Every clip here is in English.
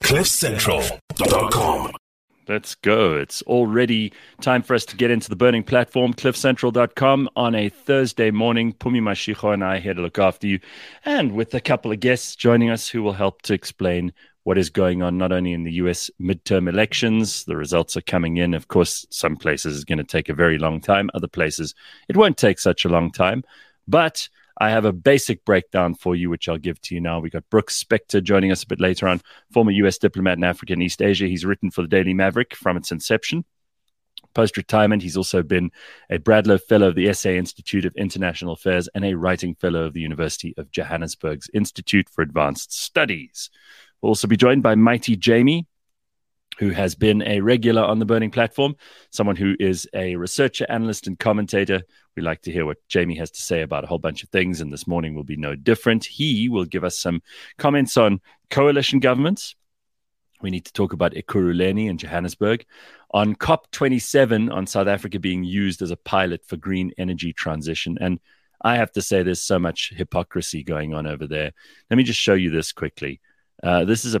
CliffCentral.com. Let's go. It's already time for us to get into the burning platform, cliffcentral.com, on a Thursday morning. Pumi Mashicho and I here to look after you, and with a couple of guests joining us who will help to explain what is going on, not only in the US midterm elections. The results are coming in. Of course, some places it's going to take a very long time. Other places, it won't take such a long time. But I have a basic breakdown for you, which I'll give to you now. We got Brooks Spector joining us a bit later on, former U.S. diplomat in Africa and East Asia. He's written for the Daily Maverick from its inception. Post-retirement, he's also been a Bradlow Fellow of the SA Institute of International Affairs and a Writing Fellow of the University of Johannesburg's Institute for Advanced Studies. We'll also be joined by Mighty Jamie, who has been a regular on the Burning Platform, someone who is a researcher, analyst, and commentator. We like to hear what Jamie has to say about a whole bunch of things, and this morning will be no different. He will give us some comments on coalition governments. We need to talk about Ekurhuleni in Johannesburg, on COP27 on South Africa being used as a pilot for green energy transition. And I have to say there's so much hypocrisy going on over there. Let me just show you this quickly. This is a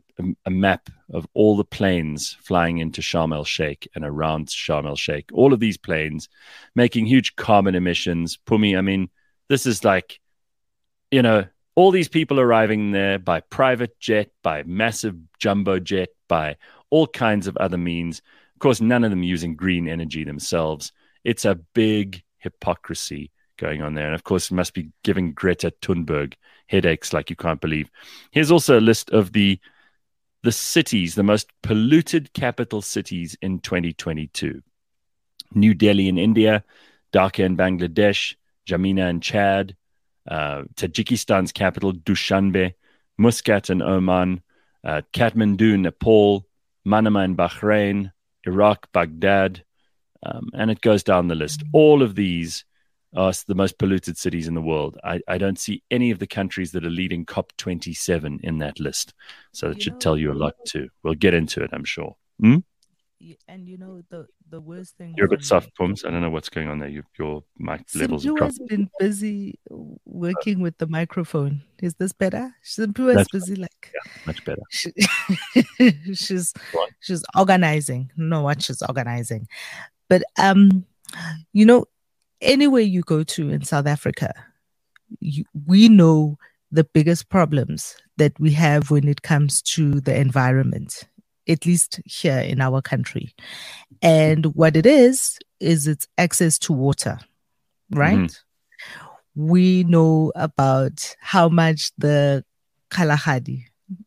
map of all the planes flying into Sharm el-Sheikh and around Sharm el-Sheikh. All of these planes making huge carbon emissions. Pumi, I mean, this is like, you know, all these people arriving there by private jet, by massive jumbo jet, by all kinds of other means. Of course, none of them using green energy themselves. It's a big hypocrisy going on there. And of course, it must be giving Greta Thunberg headaches like you can't believe. Here's also a list of the cities, the most polluted capital cities in 2022. New Delhi in India, Dhaka in Bangladesh, Jamina in Chad, Tajikistan's capital, Dushanbe, Muscat in Oman, Kathmandu, Nepal, Manama in Bahrain, Iraq, Baghdad, and it goes down the list. All of these are the most polluted cities in the world. I don't see any of the countries that are leading COP27 in that list. So that should tell you a lot too. We'll get into it, I'm sure. And you know, the worst thing... You're a bit soft, Pums. I don't know what's going on there. Your mic levels are dropping. Simpu has been busy working with the microphone. Is this better? Simpu is busy like... Yeah, much better. She's organizing. Know what she's organizing. But, you know, anywhere you go to in South Africa, we know the biggest problems that we have when it comes to the environment, at least here in our country. And what it is it's access to water, right? Mm-hmm. We know about how much the Kalahari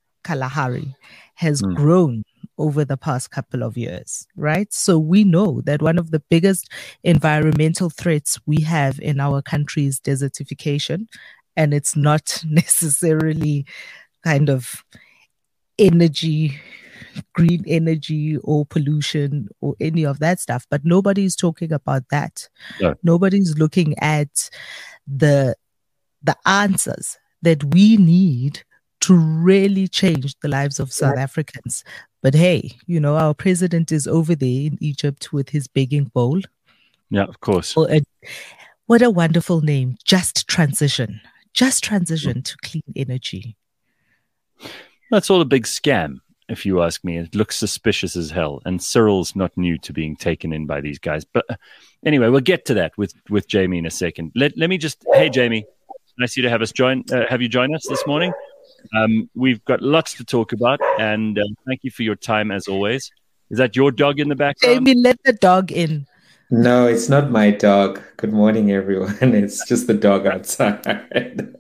has grown over the past couple of years, right? So we know that one of the biggest environmental threats we have in our country is desertification, and it's not necessarily kind of energy, green energy or pollution or any of that stuff, but nobody's talking about that. Yeah. Nobody's looking at the answers that we need to really change the lives of South Africans. But hey, you know, our president is over there in Egypt with his begging bowl. Yeah, of course. What a wonderful name. Just Transition. Just Transition to clean energy. That's all a big scam, if you ask me. It looks suspicious as hell. And Cyril's not new to being taken in by these guys. But anyway, we'll get to that with Jamie in a second. Let me just... Hey, Jamie. Nice you to have you join us this morning. We've got lots to talk about, and thank you for your time as always. Is that your dog in the background? Jamie, let the dog in. No, it's not my dog. Good morning, everyone. It's just the dog outside.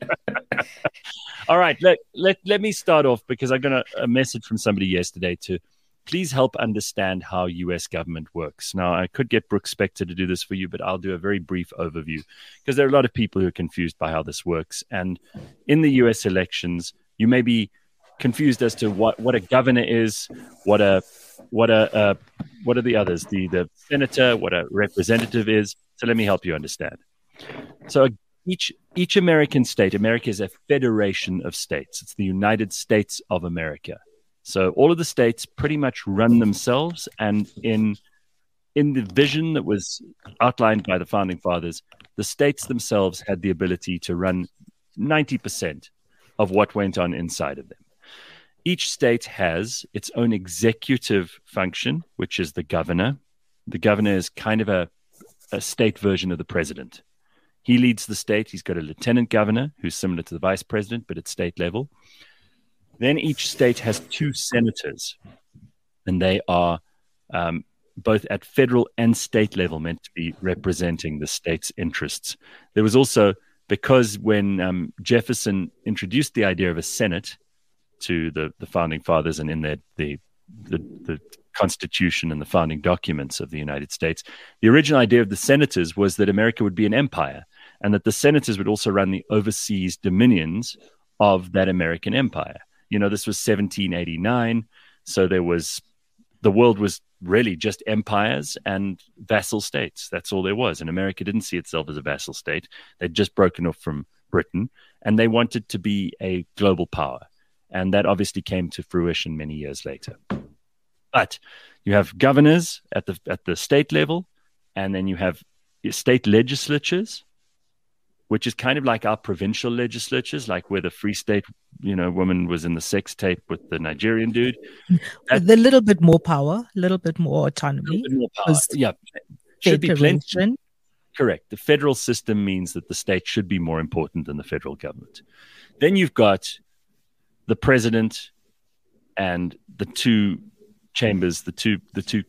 All right, let me start off because I got a message from somebody yesterday to please help understand how U.S. government works. Now, I could get Brooks Spector to do this for you, but I'll do a very brief overview because there are a lot of people who are confused by how this works. And in the U.S. elections, you may be confused as to what a governor is, what are the others, the senator, what a representative is. So let me help you understand. So each American state, America is a federation of states. It's the United States of America. So all of the states pretty much run themselves, and in the vision that was outlined by the founding fathers, the states themselves had the ability to run 90% of what went on inside of them. Each state has its own executive function, which is the governor. The governor is kind of a state version of the president. He leads the state. He's got a lieutenant governor who's similar to the vice president, but at state level. Then each state has 2 senators, and they are both at federal and state level meant to be representing the state's interests. There was also, because when Jefferson introduced the idea of a Senate to the founding fathers and in the Constitution and the founding documents of the United States, the original idea of the senators was that America would be an empire and that the senators would also run the overseas dominions of that American empire. This was 1789, so the world was really just empires and vassal states. That's all there was. And America didn't see itself as a vassal state. They'd just broken off from Britain, and they wanted to be a global power. And that obviously came to fruition many years later. But you have governors at the state level, and then you have state legislatures, which is kind of like our provincial legislatures, like where the Free State, woman was in the sex tape with the Nigerian dude. With a little bit more power, a little bit more autonomy. A little bit more power. Yeah, should be plenty. Correct. The federal system means that the state should be more important than the federal government. Then you've got the president and the 2 chambers, the two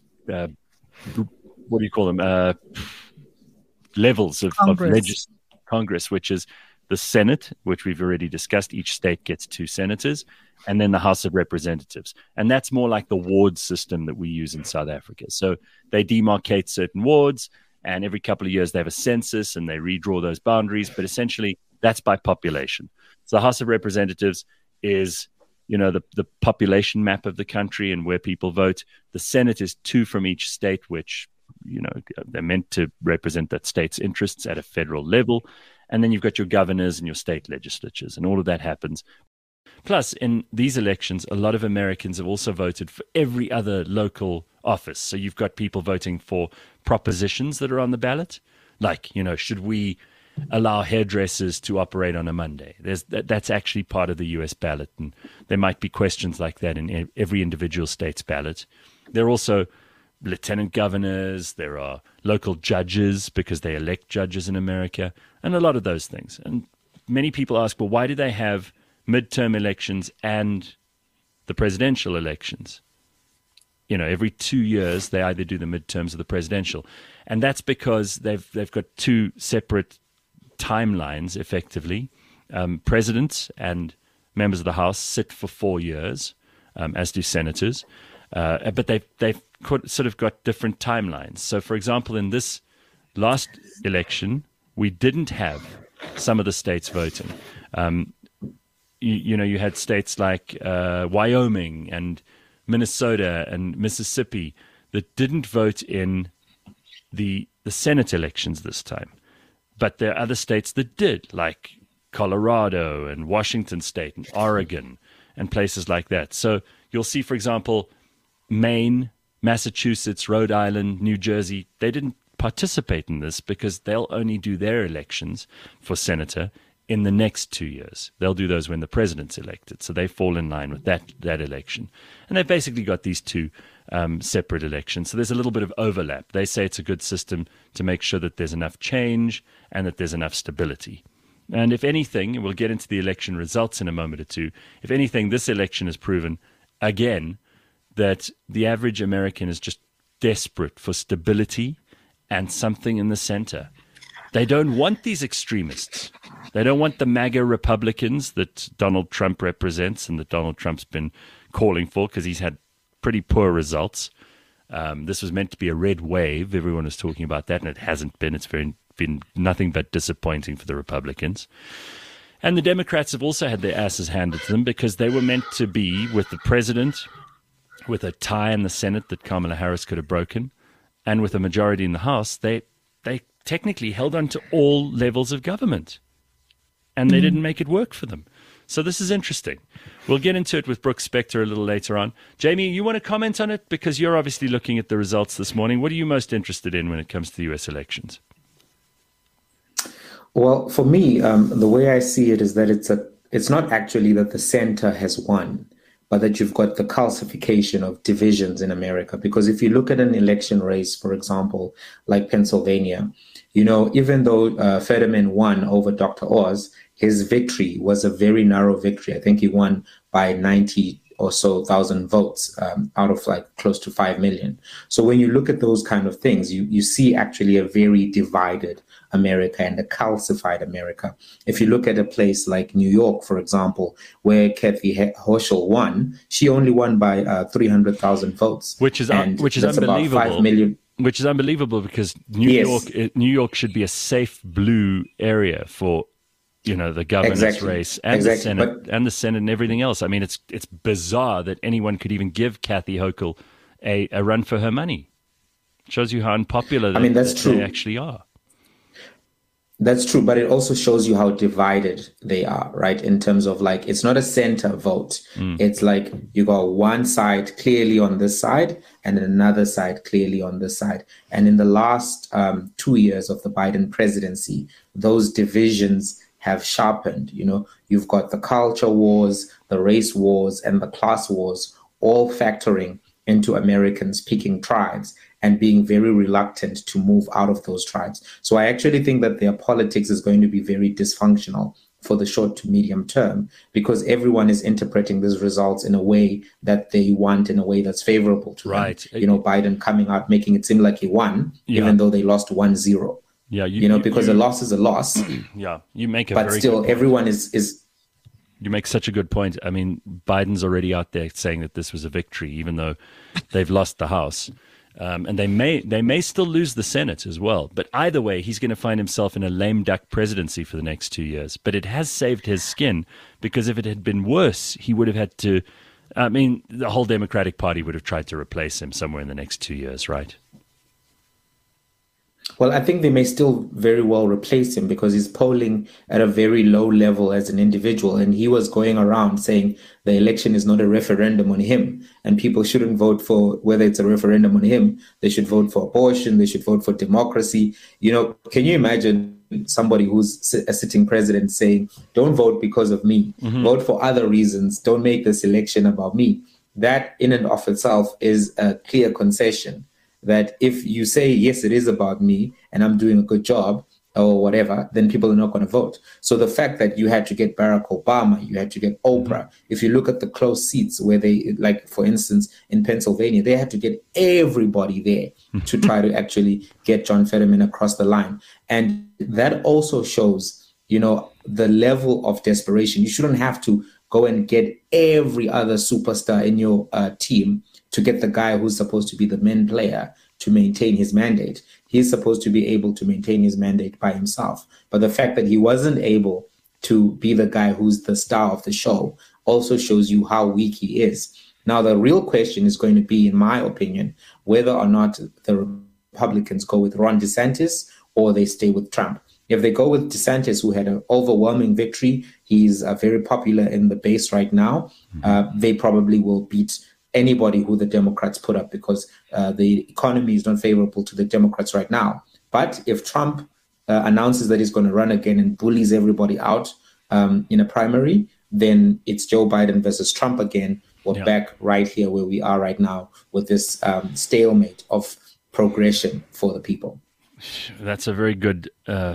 what do you call them? Levels of Congress, which is the Senate, which we've already discussed. Each state gets 2 senators, and then the House of Representatives. And that's more like the ward system that we use in South Africa. So they demarcate certain wards, and every couple of years they have a census and they redraw those boundaries. But essentially, that's by population. So the House of Representatives is, the population map of the country and where people vote. The Senate is 2 from each state, which they're meant to represent that state's interests at a federal level. And then you've got your governors and your state legislatures, and all of that happens. Plus, in these elections, a lot of Americans have also voted for every other local office. So you've got people voting for propositions that are on the ballot, like, should we allow hairdressers to operate on a Monday? That's actually part of the U.S. ballot, and there might be questions like that in every individual state's ballot. There are also lieutenant governors, there are local judges because they elect judges in America, and a lot of those things. And many people ask, well, why do they have midterm elections and the presidential elections? Every 2 years they either do the midterms or the presidential. And that's because they've got 2 separate timelines, effectively. Presidents and members of the House sit for 4 years, as do senators. But they've sort of got different timelines. So, for example, in this last election, we didn't have some of the states voting. You had states like Wyoming and Minnesota and Mississippi that didn't vote in the Senate elections this time. But there are other states that did, like Colorado and Washington State and Oregon and places like that. So you'll see, for example, Maine, Massachusetts, Rhode Island, New Jersey, they didn't participate in this because they'll only do their elections for senator in the next 2 years. They'll do those when the president's elected. So they fall in line with that election. And they've basically got these 2 separate elections. So there's a little bit of overlap. They say it's a good system to make sure that there's enough change and that there's enough stability. And if anything, and we'll get into the election results in a moment or two, if anything, this election has proven, again, that the average American is just desperate for stability and something in the center. They don't want these extremists. They don't want the MAGA Republicans that Donald Trump represents and that Donald Trump's been calling for because he's had pretty poor results. This was meant to be a red wave. Everyone was talking about that, and it hasn't been. It's been nothing but disappointing for the Republicans. And the Democrats have also had their asses handed to them because they were meant to be with the president, with a tie in the Senate that Kamala Harris could have broken, and with a majority in the House. They technically held on to all levels of government, and they didn't make it work for them. So this is interesting. We'll get into it with Brooke Spector a little later on. Jamie, you want to comment on it? Because you're obviously looking at the results this morning. What are you most interested in when it comes to the U.S. elections? Well, for me, the way I see it is that it's not actually that the center has won, but that you've got the calcification of divisions in America. Because if you look at an election race, for example, like Pennsylvania, even though Fetterman won over Dr. Oz, his victory was a very narrow victory. I think he won by 90 or so thousand votes out of like close to 5 million. So when you look at those kind of things, you see actually a very divided America and a calcified America. If you look at a place like New York, for example, where Kathy Hochul won, she only won by 300,000 votes, which is unbelievable. About 5 million. Which is unbelievable because New York should be a safe blue area for the governor's race and the Senate and everything else. I mean, it's bizarre that anyone could even give Kathy Hochul a run for her money. It shows you how unpopular they actually are. That's true, but it also shows you how divided they are, right? In terms of like, it's not a center vote. It's like you got one side clearly on this side and another side clearly on this side. And in the last 2 years of the Biden presidency, those divisions have sharpened. You've got the culture wars, the race wars, and the class wars all factoring into Americans picking tribes and being very reluctant to move out of those tribes. So I actually think that their politics is going to be very dysfunctional for the short to medium term, because everyone is interpreting these results in a way that they want, in a way that's favorable to them. Biden coming out, making it seem like he won, even though they lost 1-0. Yeah, because a loss is a loss. Yeah, you make a but very still, good everyone is. You make such a good point. I mean, Biden's already out there saying that this was a victory, even though they've lost the House. And they may still lose the Senate as well. But either way, he's going to find himself in a lame duck presidency for the next 2 years. But it has saved his skin, because if it had been worse, he would have had to. I mean, the whole Democratic Party would have tried to replace him somewhere in the next 2 years, right? Well, I think they may still very well replace him, because he's polling at a very low level as an individual. And he was going around saying the election is not a referendum on him, and people shouldn't vote for whether it's a referendum on him. They should vote for abortion. They should vote for democracy. Can you imagine somebody who's a sitting president saying, don't vote because of me, vote for other reasons. Don't make this election about me. That in and of itself is a clear concession that if you say, yes, it is about me and I'm doing a good job or whatever, then people are not going to vote. So the fact that you had to get Barack Obama, you had to get Oprah, if you look at the close seats where they, like, for instance, in Pennsylvania, they had to get everybody there to try to actually get John Fetterman across the line. And that also shows, the level of desperation. You shouldn't have to go and get every other superstar in your team to get the guy who's supposed to be the main player to maintain his mandate. He's supposed to be able to maintain his mandate by himself. But the fact that he wasn't able to be the guy who's the star of the show also shows you how weak he is. Now, the real question is going to be, in my opinion, whether or not the Republicans go with Ron DeSantis or they stay with Trump. If they go with DeSantis, who had an overwhelming victory, he's very popular in the base right now, they probably will beat anybody who the Democrats put up, because the economy is not favorable to the Democrats right now. But if Trump announces that he's going to run again and bullies everybody out in a primary, then it's Joe Biden versus Trump again. We're back right here where we are right now with this stalemate of progression for the people. That's a very good,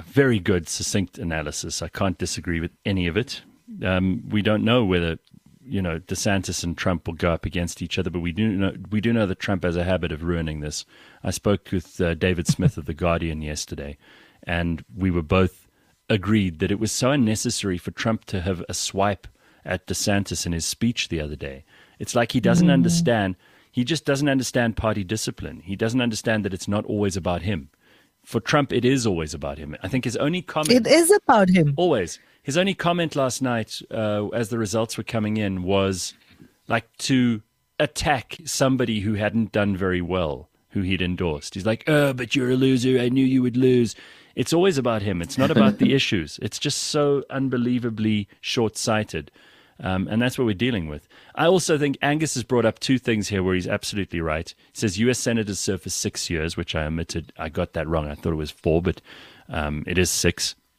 succinct analysis. I can't disagree with any of it. We don't know whether DeSantis and Trump will go up against each other, but we do know that Trump has a habit of ruining this. I spoke with David Smith of The Guardian yesterday, and we were both agreed that it was so unnecessary for Trump to have a swipe at DeSantis in his speech the other day. It's like he doesn't understand. He just doesn't understand party discipline. He doesn't understand that it's not always about him. For Trump, it is always about him. I think his only comment... It is about him. Always. His only comment last night, as the results were coming in, was like to attack somebody who hadn't done very well, who he'd endorsed. He's like, "Oh, but you're a loser. I knew you would lose." It's always about him. It's not about the issues. It's just so unbelievably short-sighted. And that's what we're dealing with. I also think Angus has brought up two things here where he's absolutely right. He says U.S. senators serve for 6 years, which I omitted. I got that wrong. I thought it was 4, but it is 6.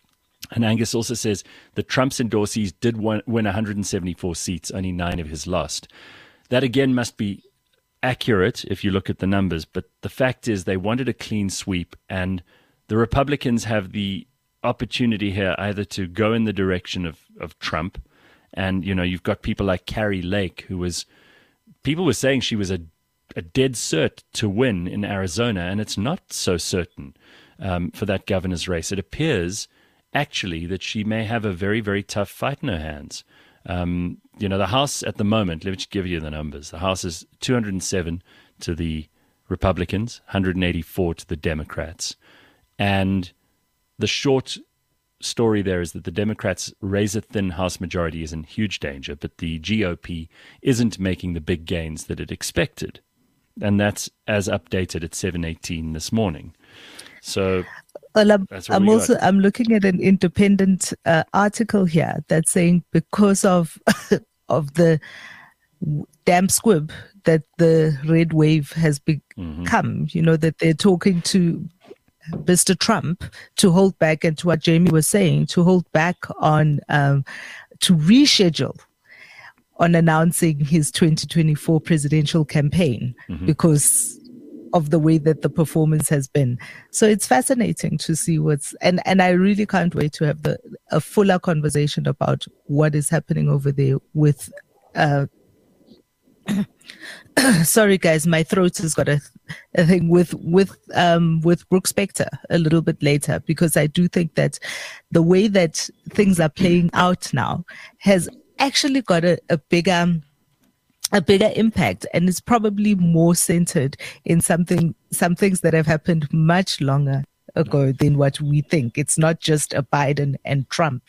And Angus also says that Trump's endorsees did win 174 seats, only 9 of his lost. That again must be accurate if you look at the numbers, but the fact is they wanted a clean sweep, and the Republicans have the opportunity here either to go in the direction of Trump, and you've got people like Carrie Lake, people were saying she was a dead cert to win in Arizona, and it's not so certain for that governor's race. It appears actually that she may have a very, very tough fight in her hands. The House at the moment, let me just give you the numbers. The House is 207 to the Republicans, 184 to the Democrats. And the short story there is that the Democrats' razor-thin House majority is in huge danger, but the GOP isn't making the big gains that it expected. And that's as updated at 7:18 this morning. So well, I'm looking at an independent article here that's saying because of the damn squib that the red wave has become, that they're talking to Mr. Trump to hold back, and to what Jamie was saying, to hold back on to reschedule on announcing his 2024 presidential campaign because of the way that the performance has been. So it's fascinating to see and I really can't wait to have a fuller conversation about what is happening over there with sorry guys, my throat has got a thing with Brooks Spector a little bit later, because I do think that the way that things are playing out now has actually got a bigger impact, and it's probably more centered in some things that have happened much longer ago than what we think. It's not just a Biden and Trump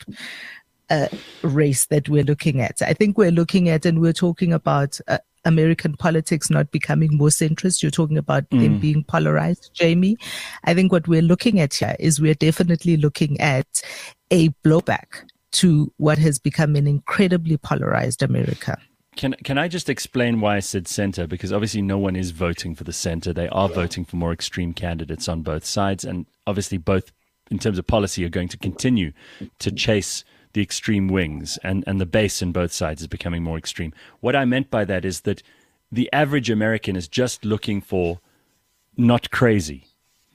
race that we're looking at. I think we're looking at, and we're talking about American politics not becoming more centrist. You're talking about them being polarized, Jamie. I think what we're looking at here is we're definitely looking at a blowback to what has become an incredibly polarized America. Can I just explain why I said center? Because obviously no one is voting for the center. They are voting for more extreme candidates on both sides. And obviously both, in terms of policy, are going to continue to chase the extreme wings. And the base in both sides is becoming more extreme. What I meant by that is that the average American is just looking for not crazy.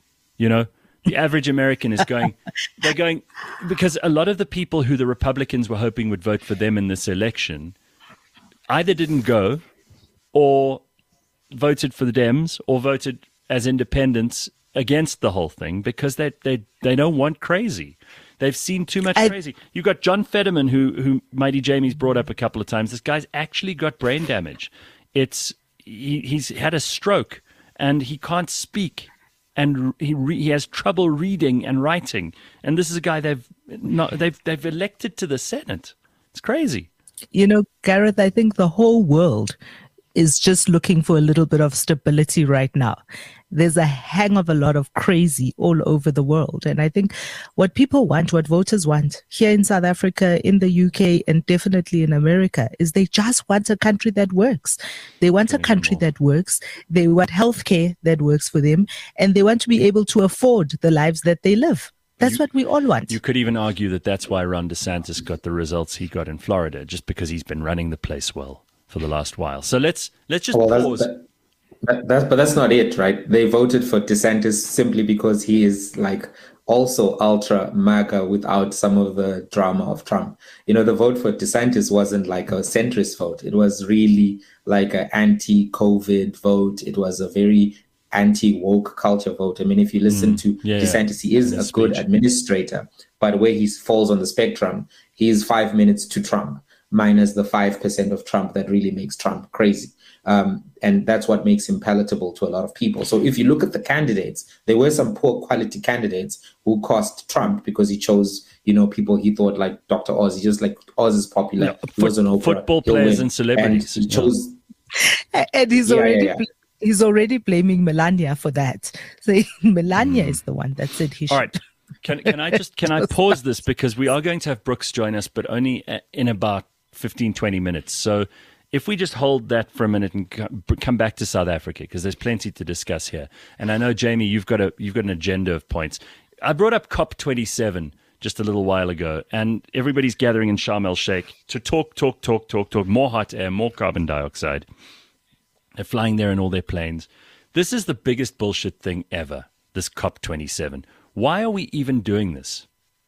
The average American is they're going, because a lot of the people who the Republicans were hoping would vote for them in this election either didn't go or voted for the Dems or voted as independents against the whole thing because they don't want crazy. They've seen too much crazy. You got John Fetterman, who Mighty Jamie's brought up a couple of times. This guy's actually got brain damage. He's had a stroke and he can't speak, and he has trouble reading and writing. And this is a guy they've elected to the Senate. It's crazy. Gareth, I think the whole world is just looking for a little bit of stability right now. There's a hang of a lot of crazy all over the world. And I think what people want, what voters want here in South Africa, in the UK, and definitely in America, is they just want a country that works. They want a country that works. They want healthcare that works for them. And they want to be able to afford the lives that they live. That's what we all want. You could even argue that that's why Ron DeSantis got the results he got in Florida, just because he's been running the place well for the last while. So let's just pause. But that's not it, right? They voted for DeSantis simply because he is also ultra MAGA without some of the drama of Trump. The vote for DeSantis wasn't like a centrist vote. It was really like an anti-COVID vote. It was a very anti-woke culture vote. I mean, if you listen to DeSantis, he is a good administrator, but where he falls on the spectrum, he is 5 minutes to Trump, minus the 5% of Trump that really makes Trump crazy. And that's what makes him palatable to a lot of people. So if you look at the candidates, there were some poor quality candidates who cost Trump because he chose, people he thought like Dr. Oz. He just Oz is popular. He was on Oprah. Football players and celebrities. And he chose. And he's already blaming Melania for that. So Melania is the one that said he should. All right. Can I pause this, because we are going to have Brooks join us, but only in about 15, 20 minutes. So if we just hold that for a minute and come back to South Africa, because there's plenty to discuss here. And I know, Jamie, you've got an agenda of points. I brought up COP27 just a little while ago, and everybody's gathering in Sharm el-Sheikh to talk, more hot air, more carbon dioxide. They're flying there in all their planes. This is the biggest bullshit thing ever, this COP27. Why are we even doing this?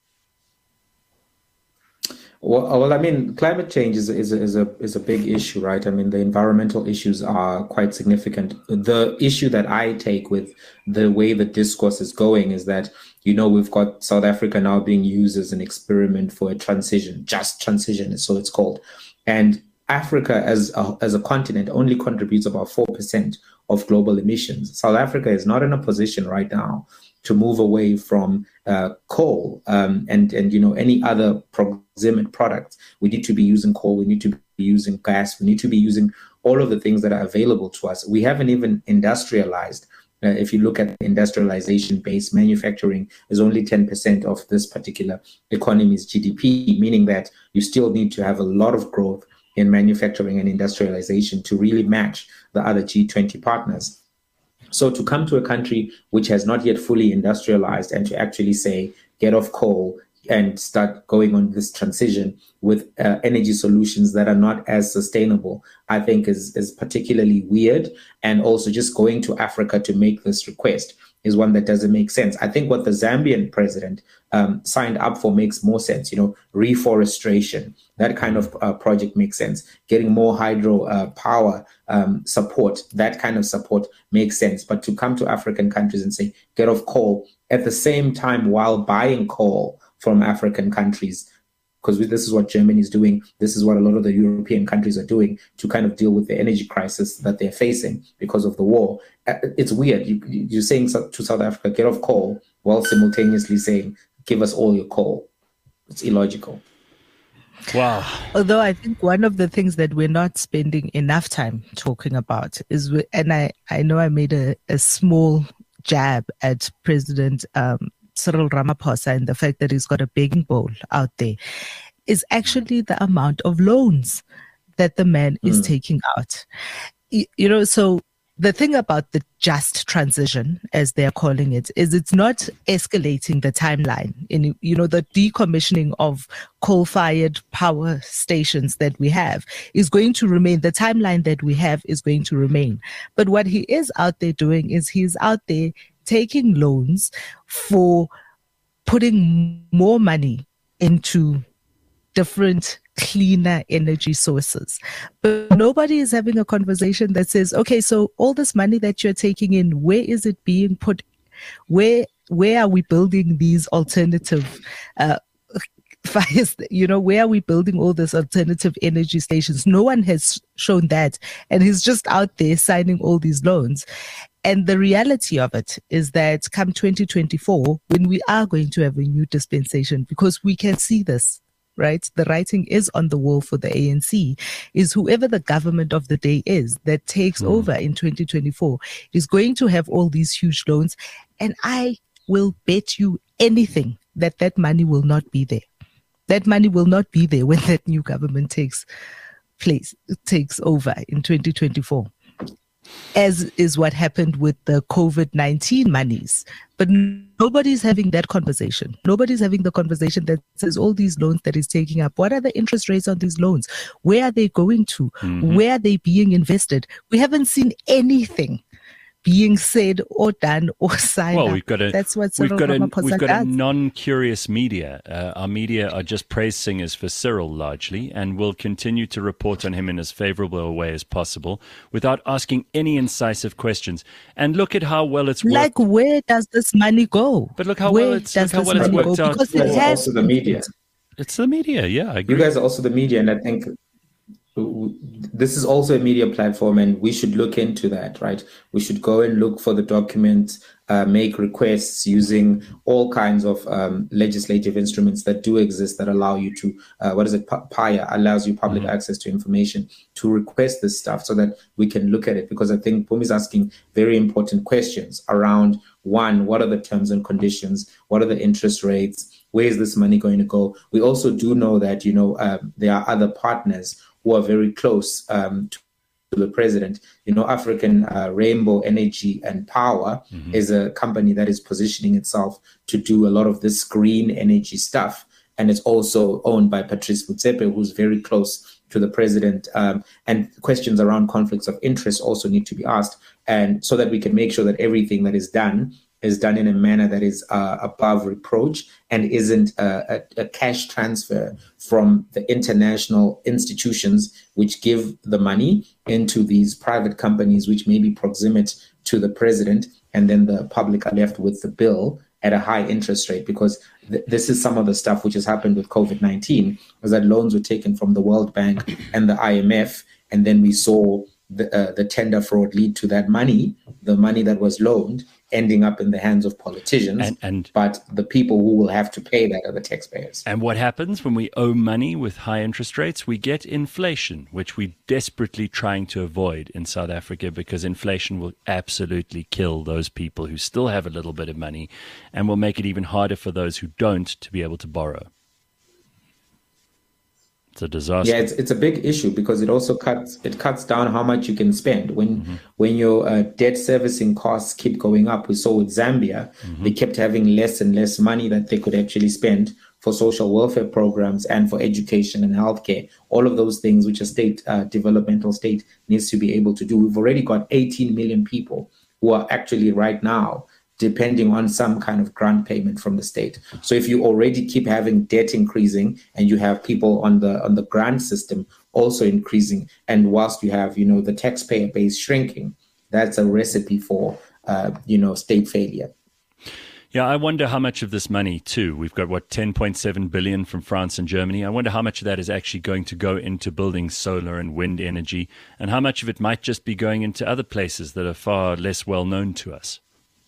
Well, I mean, climate change is a big issue, right? I mean, the environmental issues are quite significant. The issue that I take with the way the discourse is going is that, we've got South Africa now being used as an experiment for a transition, just transition, so it's called. And Africa as a continent only contributes about 4% of global emissions. South Africa is not in a position right now to move away from coal and any other proximate products. We need to be using coal. We need to be using gas. We need to be using all of the things that are available to us. We haven't even industrialized. If you look at the industrialization base, manufacturing is only 10% of this particular economy's GDP, meaning that you still need to have a lot of growth in manufacturing and industrialization to really match the other G20 partners. So to come to a country which has not yet fully industrialized and to actually say, get off coal and start going on this transition with energy solutions that are not as sustainable, I think is particularly weird. And also just going to Africa to make this request is one that doesn't make sense. I think what the Zambian president signed up for makes more sense. Reforestation, that kind of project makes sense. Getting more hydro power support, that kind of support makes sense. But to come to African countries and say, get off coal at the same time while buying coal from African countries, because this is what Germany is doing. This is what a lot of the European countries are doing to kind of deal with the energy crisis that they're facing because of the war. It's weird. You're saying to South Africa, get off coal, while simultaneously saying, give us all your coal. It's illogical. Wow. Although I think one of the things that we're not spending enough time talking about is, and I know I made a small jab at President Cyril Ramaphosa and the fact that he's got a begging bowl out there, is actually the amount of loans that the man is taking out. So the thing about the just transition, as they're calling it, is it's not escalating the timeline. In the decommissioning of coal-fired power stations that we have is going to remain. The timeline that we have is going to remain. But what he is out there doing is he's out there taking loans for putting more money into different cleaner energy sources. But nobody is having a conversation that says, okay, so all this money that you're taking in, where is it being put? Where are we building these alternative fires? Where are we building all these alternative energy stations? No one has shown that. And he's just out there signing all these loans. And the reality of it is that come 2024, when we are going to have a new dispensation, because we can see this, right? The writing is on the wall for the ANC, is whoever the government of the day is that takes over in 2024 is going to have all these huge loans. And I will bet you anything that money will not be there. That money will not be there when that new government takes over in 2024. As is what happened with the COVID-19 monies. But nobody's having that conversation. Nobody's having the conversation that says all these loans that he's taking up, what are the interest rates on these loans? Where are they going to? Where are they being invested? We haven't seen anything being said or done or signed up. That's what Cyril Ramaphosa does. A non-curious media. Our media are just praise singers for Cyril largely, and will continue to report on him in as favorable a way as possible without asking any incisive questions. And look at how well it's worked. Like, where does this money go? But look how well it's worked out. Because it has also the media. It's the media, yeah, I agree. You guys are also the media, and I think this is also a media platform, and we should look into that, right? We should go and look for the documents, make requests using all kinds of legislative instruments that do exist that allow you to, PAIA allows you public access to information to request this stuff so that we can look at it. Because I think Pumi is asking very important questions around, one, what are the terms and conditions? What are the interest rates? Where is this money going to go? We also do know that, there are other partners who are very close to the president. African Rainbow Energy and Power is a company that is positioning itself to do a lot of this green energy stuff. And it's also owned by Patrice Motsepe, who's very close to the president. And questions around conflicts of interest also need to be asked, and so that we can make sure that everything that is done in a manner that is above reproach and isn't a cash transfer from the international institutions which give the money into these private companies which may be proximate to the president, and then the public are left with the bill at a high interest rate. Because this is some of the stuff which has happened with COVID-19, was that loans were taken from the World Bank and the IMF, and then we saw the tender fraud lead to that money, the money that was loaned, ending up in the hands of politicians, but the people who will have to pay that are the taxpayers. And what happens when we owe money with high interest rates? We get inflation, which we're desperately trying to avoid in South Africa, because inflation will absolutely kill those people who still have a little bit of money and will make it even harder for those who don't to be able to borrow. It's a disaster. Yeah, it's a big issue because it also cuts down how much you can spend. When your debt servicing costs keep going up, we saw with Zambia, they kept having less and less money that they could actually spend for social welfare programs and for education and healthcare. All of those things which a state, developmental state needs to be able to do. We've already got 18 million people who are actually right now depending on some kind of grant payment from the state. So if you already keep having debt increasing and you have people on the grant system also increasing, and whilst you have, the taxpayer base shrinking, that's a recipe for, state failure. Yeah, I wonder how much of this money, too, we've got, 10.7 billion from France and Germany. I wonder how much of that is actually going to go into building solar and wind energy, and how much of it might just be going into other places that are far less well known to us.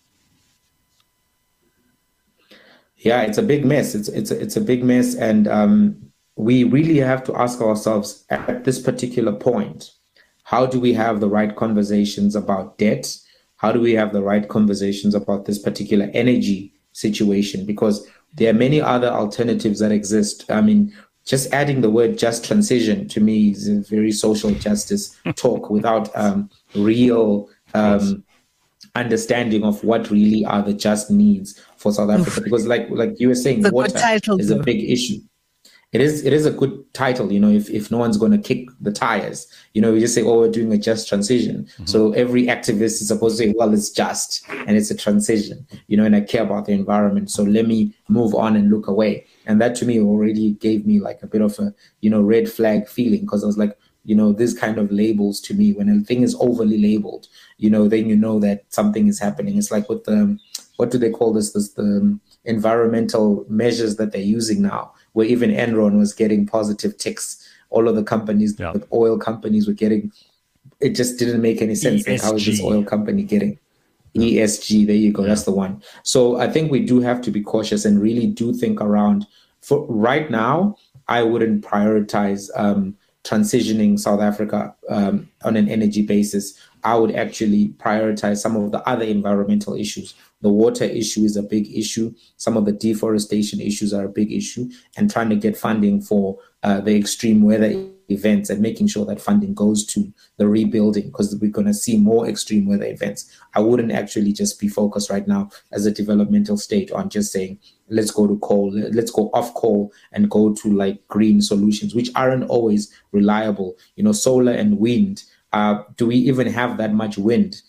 Yeah, it's a big mess. It's a big mess. And we really have to ask ourselves at this particular point, how do we have the right conversations about debt? How do we have the right conversations about this particular energy situation? Because there are many other alternatives that exist. I mean, just adding the word just transition to me is a very social justice talk without real understanding of what really are the just needs for South Africa. Because like you were saying, water is a big issue. It is a good title, if no one's going to kick the tires, we just say, we're doing a just transition. So every activist is supposed to say, well, it's just, and it's a transition, and I care about the environment. So let me move on and look away. And that to me already gave me like a bit of a, red flag feeling, because I was like, this kind of labels to me, when a thing is overly labeled, then you know that something is happening. It's like with the, what do they call this? The environmental measures that they're using now, where even Enron was getting positive ticks. All of the companies, the oil companies were getting, it just didn't make any sense. ESG. Like, how is this oil company getting ESG? There you go. That's the one. So I think we do have to be cautious and really do think around. For right now, I wouldn't prioritize transitioning South Africa on an energy basis. I would actually prioritize some of the other environmental issues. The water issue is a big issue. Some of the deforestation issues are a big issue, and trying to get funding for the extreme weather events and making sure that funding goes to the rebuilding, because we're going to see more extreme weather events. I wouldn't actually just be focused right now as a developmental state on just saying, let's go to coal, let's go off coal and go to like green solutions, which aren't always reliable. Solar and wind. Do we even have that much wind?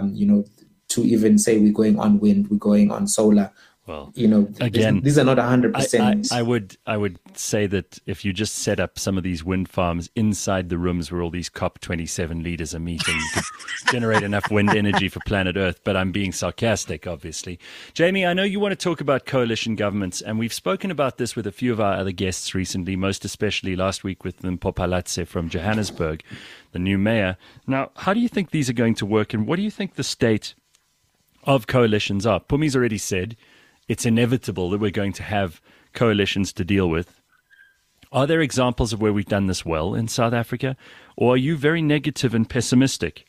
To even say we're going on wind, we're going on solar. Well, again, these are not 100%. I would say that if you just set up some of these wind farms inside the rooms where all these COP27 leaders are meeting, you could generate enough wind energy for planet Earth. But I'm being sarcastic, obviously. Jamie, I know you want to talk about coalition governments, and we've spoken about this with a few of our other guests recently, most especially last week with Mpho Phalatse from Johannesburg, the new mayor. Now, how do you think these are going to work, and what do you think the state of coalitions are? Pumi's already said it's inevitable that we're going to have coalitions to deal with. Are there examples of where we've done this well in South Africa, or are you very negative and pessimistic?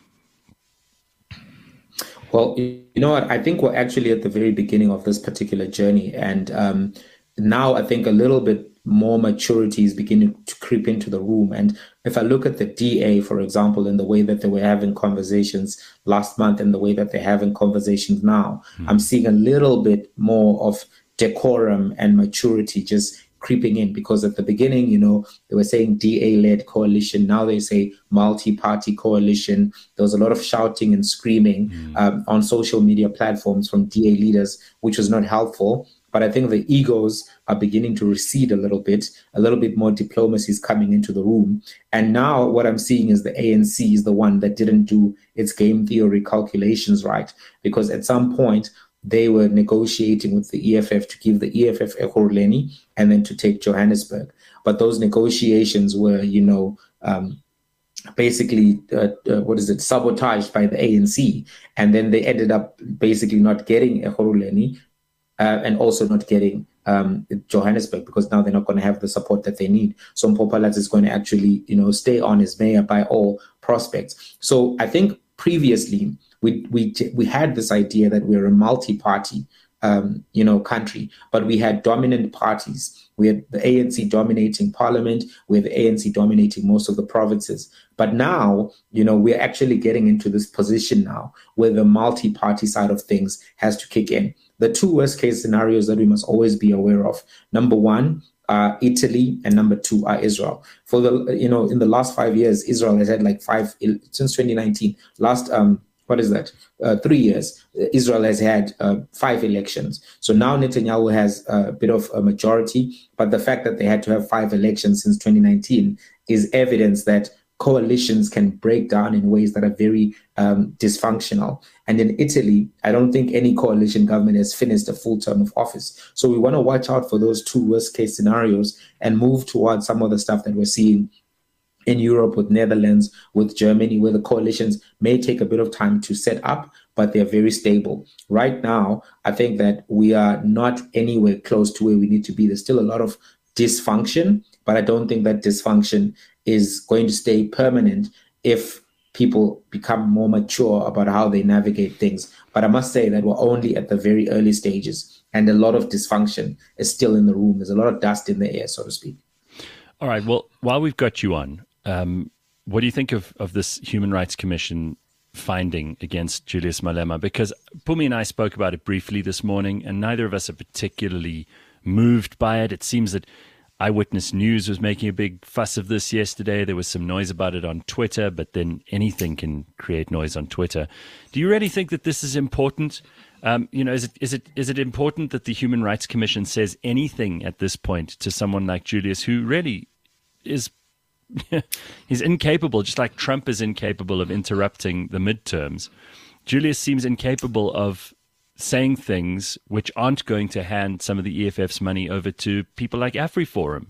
Well, you know what? I think we're actually at the very beginning of this particular journey. And now I think a little bit more maturity is beginning to creep into the room. And if I look at the DA, for example, in the way that they were having conversations last month and the way that they're having conversations now, I'm seeing a little bit more of decorum and maturity just creeping in, because at the beginning, they were saying DA-led coalition. Now they say multi-party coalition. There was a lot of shouting and screaming on social media platforms from DA leaders, which was not helpful. But I think the egos are beginning to recede a little bit more diplomacy is coming into the room. And now what I'm seeing is the ANC is the one that didn't do its game theory calculations right, because at some point, they were negotiating with the EFF to give the EFF Ekurhuleni and then to take Johannesburg. But those negotiations were, basically, sabotaged by the ANC. And then they ended up basically not getting Ekurhuleni and also not getting Johannesburg, because now they're not going to have the support that they need. So Mpopalatsi is going to actually, stay on as mayor by all prospects. So I think previously, we had this idea that we're a multi-party, country, but we had dominant parties. We had the ANC dominating parliament. We had the ANC dominating most of the provinces. But now, we're actually getting into this position now where the multi-party side of things has to kick in. The two worst case scenarios that we must always be aware of: number one, Italy, and number two are Israel. For in the last 5 years, Israel has had since 2019. 3 years, Israel has had 5 elections. So now Netanyahu has a bit of a majority, but the fact that they had to have 5 elections since 2019 is evidence that coalitions can break down in ways that are very dysfunctional. And in Italy, I don't think any coalition government has finished a full term of office. So we want to watch out for those two worst case scenarios and move towards some of the stuff that we're seeing in Europe with Netherlands, with Germany, where the coalitions may take a bit of time to set up, but they're very stable. Right now, I think that we are not anywhere close to where we need to be. There's still a lot of dysfunction, but I don't think that dysfunction is going to stay permanent if people become more mature about how they navigate things. But I must say that we're only at the very early stages, and a lot of dysfunction is still in the room. There's a lot of dust in the air, so to speak. All right. Well, while we've got you on, what do you think of this Human Rights Commission finding against Julius Malema? Because Pumi and I spoke about it briefly this morning, and neither of us are particularly moved by it. It seems that Eyewitness News was making a big fuss of this yesterday. There was some noise about it on Twitter, but then anything can create noise on Twitter. Do you really think that this is important? Is it important that the Human Rights Commission says anything at this point to someone like Julius, who really is he's incapable, just like Trump is incapable of interrupting the midterms? Julius seems incapable of saying things which aren't going to hand some of the EFF's money over to people like AfriForum.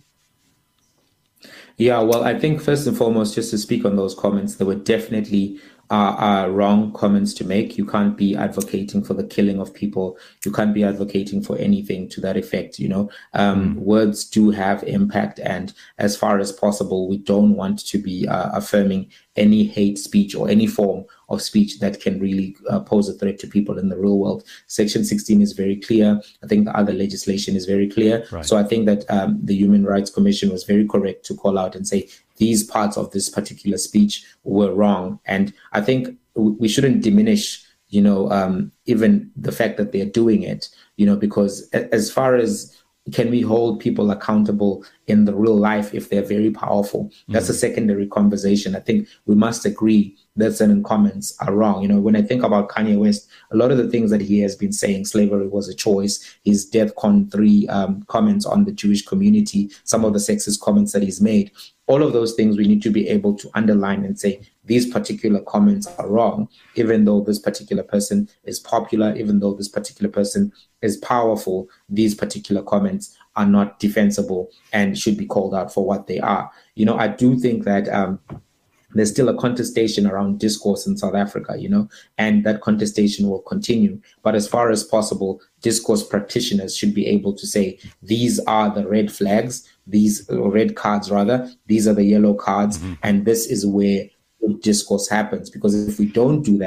Yeah, well, I think first and foremost, just to speak on those comments, there were definitely wrong comments to make. You can't be advocating for the killing of people. You can't be advocating for anything to that effect. Words do have impact, and as far as possible, we don't want to be affirming any hate speech or any form of speech that can really pose a threat to people in the real world. Section 16 is very clear. I think the other legislation is very clear. Right. So I think that the Human Rights Commission was very correct to call out and say these parts of this particular speech were wrong. And I think we shouldn't diminish, even the fact that they're doing it, because as far as can we hold people accountable in the real life if they're very powerful? That's a secondary conversation. I think we must agree that certain comments are wrong. When I think about Kanye West, a lot of the things that he has been saying, slavery was a choice, his DEFCON 3 comments on the Jewish community, some of the sexist comments that he's made, all of those things we need to be able to underline and say, these particular comments are wrong, even though this particular person is popular, even though this particular person is powerful, these particular comments are not defensible and should be called out for what they are. I do think that there's still a contestation around discourse in South Africa, and that contestation will continue. But as far as possible, discourse practitioners should be able to say, these are the red flags, these red cards rather, these are the yellow cards, and this is where discourse happens. Because if we don't do that,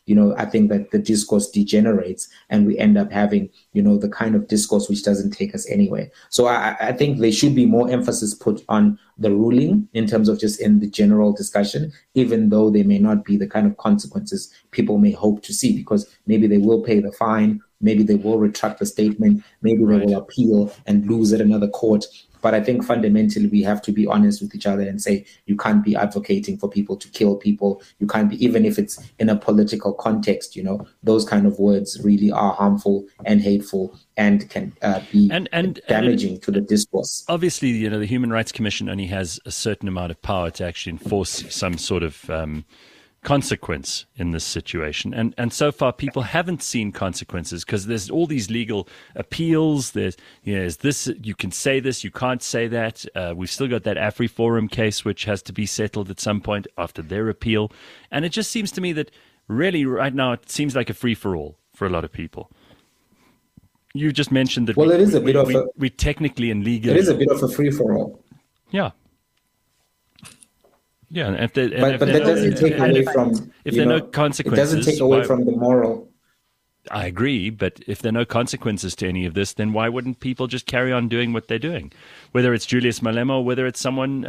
I think that the discourse degenerates and we end up having, the kind of discourse which doesn't take us anywhere. So I think there should be more emphasis put on the ruling in terms of just in the general discussion, even though they may not be the kind of consequences people may hope to see, because maybe they will pay the fine, maybe they will retract the statement, maybe they will appeal and lose at another court. But I think fundamentally we have to be honest with each other and say you can't be advocating for people to kill people. You can't be, even if it's in a political context, those kind of words really are harmful and hateful and can be damaging to the discourse. Obviously, the Human Rights Commission only has a certain amount of power to actually enforce some sort of consequence in this situation, and so far people haven't seen consequences because there's all these legal appeals. There's is this, you can say this, you can't say that. We've still got that AfriForum case which has to be settled at some point after their appeal, and it just seems to me that really right now it seems like a free-for-all for a lot of people. You just mentioned that we technically and legally, it is a bit of a free-for-all. Yeah. Yeah, but that doesn't take away from, if there are no consequences. It doesn't take away from the moral. I agree, but if there are no consequences to any of this, then why wouldn't people just carry on doing what they're doing? Whether it's Julius Malema or whether it's someone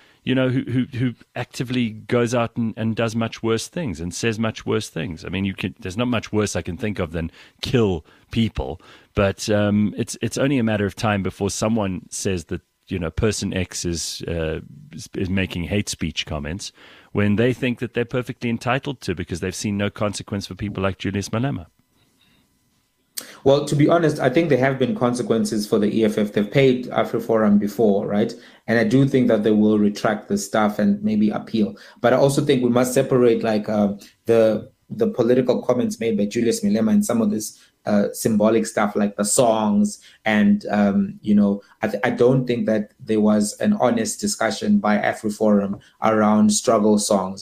who actively goes out and does much worse things and says much worse things. I mean, there's not much worse I can think of than kill people, but it's only a matter of time before someone says that person X is making hate speech comments when they think that they're perfectly entitled to, because they've seen no consequence for people like Julius Malema. Well, to be honest, I think there have been consequences for the EFF. They've paid AfriForum before, right? And I do think that they will retract the stuff and maybe appeal. But I also think we must separate the political comments made by Julius Malema and some of this symbolic stuff like the songs. And, I don't think that there was an honest discussion by AfriForum around struggle songs.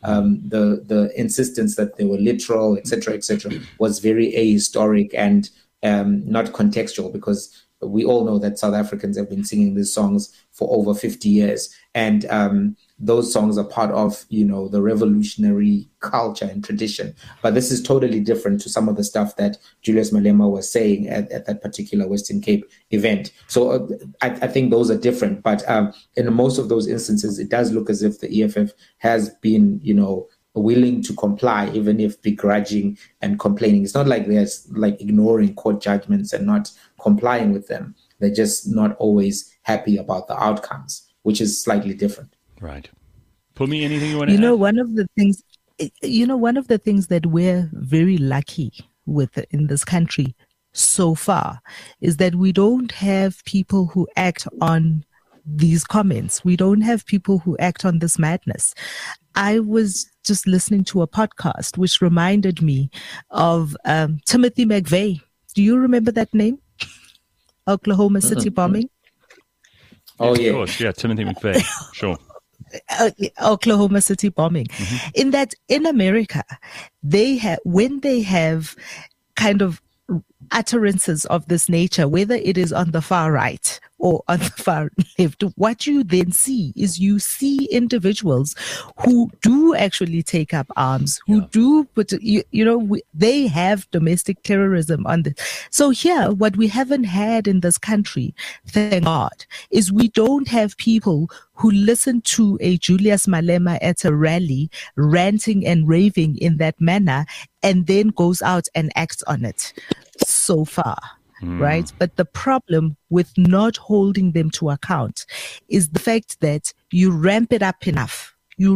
The insistence that they were literal, et cetera, was very ahistoric and not contextual, because we all know that South Africans have been singing these songs for over 50 years. And those songs are part of, the revolutionary culture and tradition. But this is totally different to some of the stuff that Julius Malema was saying at that particular Western Cape event. So I think those are different. But in most of those instances, it does look as if the EFF has been, willing to comply, even if begrudging and complaining. It's not like they're ignoring court judgments and not complying with them. They're just not always happy about the outcomes, which is slightly different. Right. Pumi, anything you want to add? One of the things that we're very lucky with in this country so far is that we don't have people who act on these comments. We don't have people who act on this madness. I was just listening to a podcast which reminded me of Timothy McVeigh. Do you remember that name? Oklahoma City bombing? Oh, yeah. Of course, yeah, Timothy McVeigh, sure. Oklahoma City bombing. Mm-hmm. In that, in America, when they have kind of utterances of this nature, whether it is on the far right or on the far left, what you then see is individuals who do actually take up arms, who do put, they have domestic terrorism on this. So here, what we haven't had in this country, thank God, is we don't have people who listen to a Julius Malema at a rally ranting and raving in that manner and then goes out and acts on it so far. Right? But the problem with not holding them to account is the fact that you ramp it up enough, you